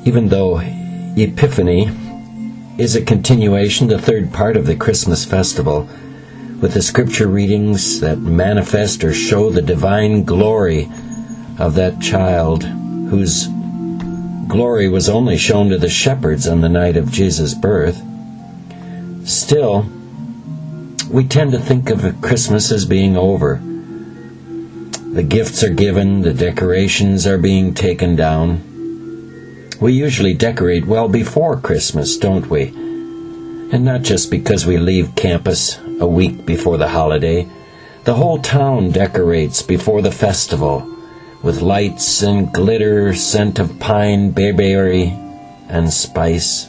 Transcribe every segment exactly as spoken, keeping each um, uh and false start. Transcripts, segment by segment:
Even though Epiphany is a continuation, the third part of the Christmas festival, with the scripture readings that manifest or show the divine glory of that child, whose glory was only shown to the shepherds on the night of Jesus' birth. Still, we tend to think of Christmas as being over. The gifts are given, the decorations are being taken down. We usually decorate well before Christmas, don't we? And not just because we leave campus a week before the holiday. The whole town decorates before the festival with lights and glitter, scent of pine, bayberry, and spice.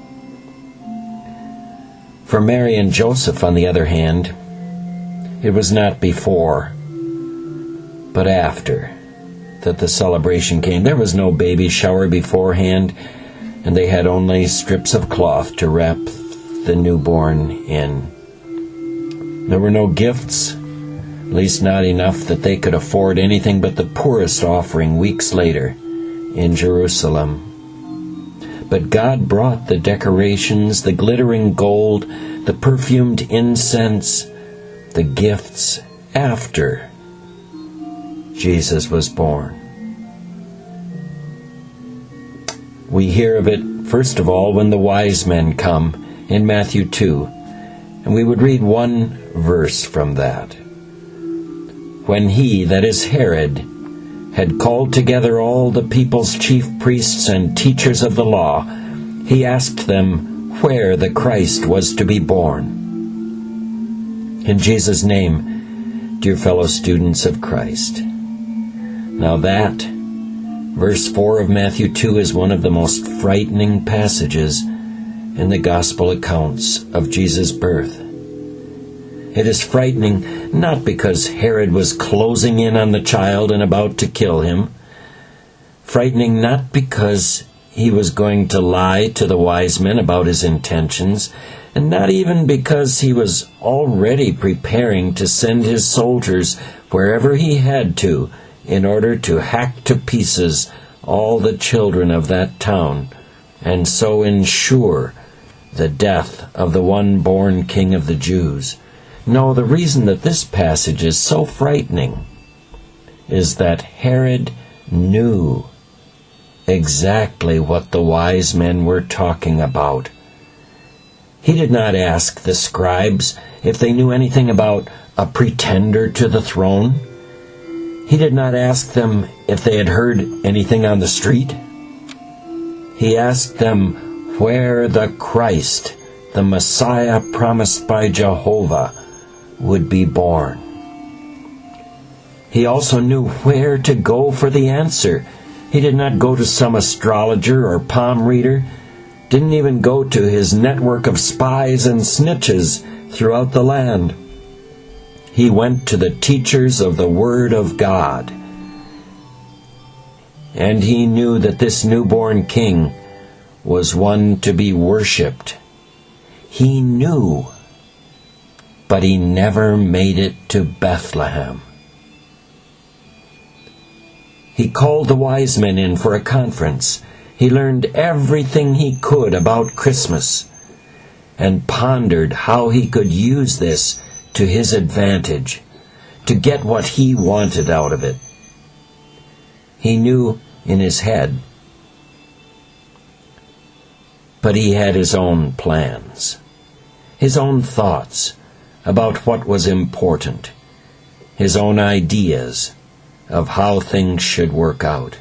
For Mary and Joseph, on the other hand, it was not before, but after that the celebration came. There was no baby shower beforehand, and they had only strips of cloth to wrap the newborn in. There were no gifts, at least not enough that they could afford anything but the poorest offering weeks later in Jerusalem. But God brought the decorations, the glittering gold, the perfumed incense, the gifts after Jesus was born. We hear of it, first of all, when the wise men come in Matthew two, and we would read one verse from that. When he, that is Herod, had called together all the people's chief priests and teachers of the law, he asked them where the Christ was to be born. In Jesus' name, dear fellow students of Christ. Now that, verse four of Matthew two, is one of the most frightening passages in the gospel accounts of Jesus' birth. It is frightening not because Herod was closing in on the child and about to kill him. Frightening not because he was going to lie to the wise men about his intentions, and not even because he was already preparing to send his soldiers wherever he had to in order to hack to pieces all the children of that town, and so ensure the death of the one born King of the Jews. No, the reason that this passage is so frightening is that Herod knew exactly what the wise men were talking about. He did not ask the scribes if they knew anything about a pretender to the throne. He did not ask them if they had heard anything on the street. He asked them where the Christ, the Messiah promised by Jehovah, would be born. He also knew where to go for the answer. He did not go to some astrologer or palm reader, didn't even go to his network of spies and snitches throughout the land. He went to the teachers of the Word of God. And he knew that this newborn king was one to be worshipped. He knew, but he never made it to Bethlehem. He called the wise men in for a conference. He learned everything he could about Christmas and pondered how he could use this to his advantage, to get what he wanted out of it. He knew in his head, but he had his own plans, his own thoughts about what was important, his own ideas of how things should work out.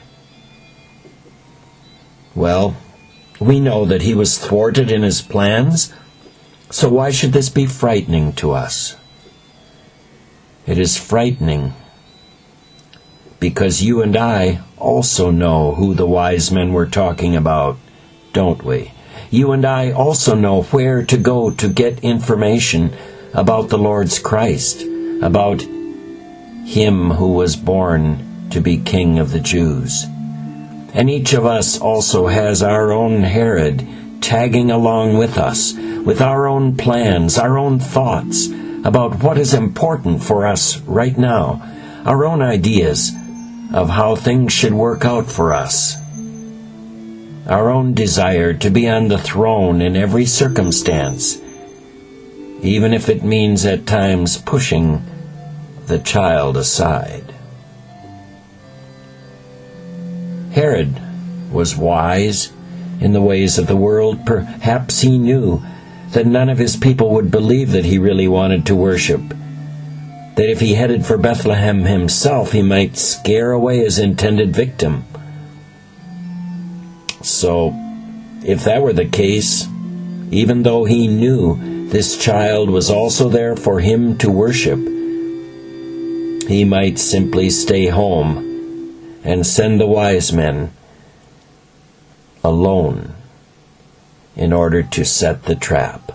Well, we know that he was thwarted in his plans, so why should this be frightening to us? It is frightening because you and I also know who the wise men were talking about, don't we? You and I also know where to go to get information about the Lord's Christ, about Him who was born to be King of the Jews. And each of us also has our own Herod tagging along with us, with our own plans, our own thoughts about what is important for us right now, our own ideas of how things should work out for us. our own desire to be on the throne in every circumstance, even if it means at times pushing the child aside. Herod was wise in the ways of the world. Perhaps he knew that none of his people would believe that he really wanted to worship, that if he headed for Bethlehem himself, he might scare away his intended victim. So, if that were the case, even though he knew this child was also there for him to worship, he might simply stay home and send the wise men alone in order to set the trap.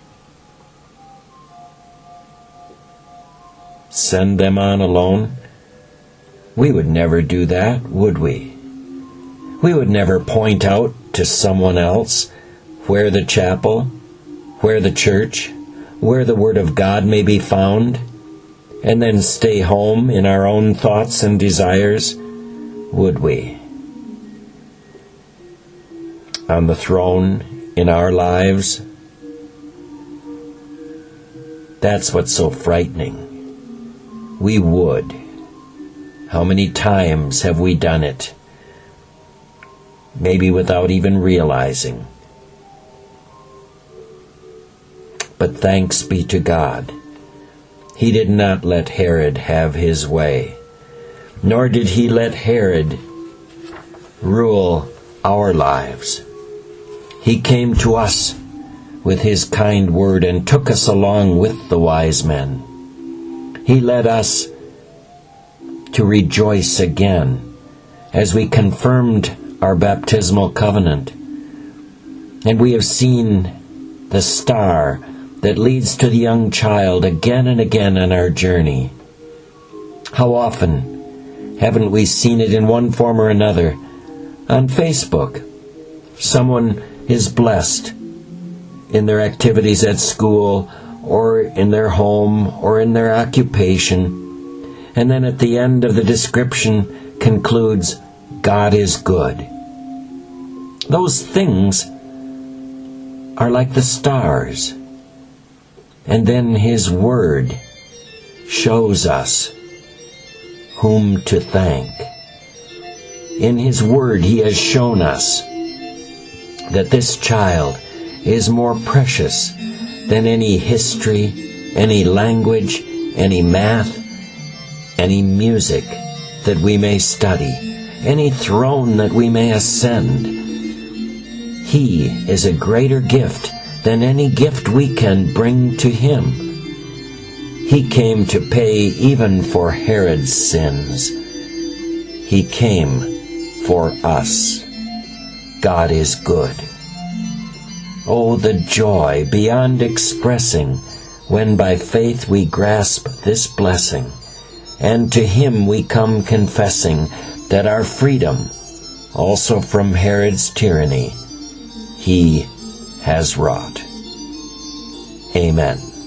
Send them on alone? We would never do that, would we? We would never point out to someone else where the chapel, where the church, where the Word of God may be found, and then stay home in our own thoughts and desires, would we? On the throne in our lives, that's what's so frightening. We would. How many times have we done it? Maybe without even realizing. But thanks be to God, He did not let Herod have his way, nor did He let Herod rule our lives. He came to us with His kind word and took us along with the wise men. He led us to rejoice again as we confirmed our baptismal covenant, and we have seen the star that leads to the young child again and again on our journey. How often haven't we seen it in one form or another? On Facebook, someone is blessed in their activities at school or in their home or in their occupation, and then at the end of the description concludes, God is good. Those things are like the stars. And then His Word shows us whom to thank. In His Word He has shown us that this child is more precious than any history, any language, any math, any music that we may study, any throne that we may ascend. He is a greater gift than any gift we can bring to Him. He came to pay even for Herod's sins. He came for us. God is good. Oh, the joy beyond expressing when by faith we grasp this blessing, and to Him we come confessing that our freedom, also from Herod's tyranny, He has wrought. Amen.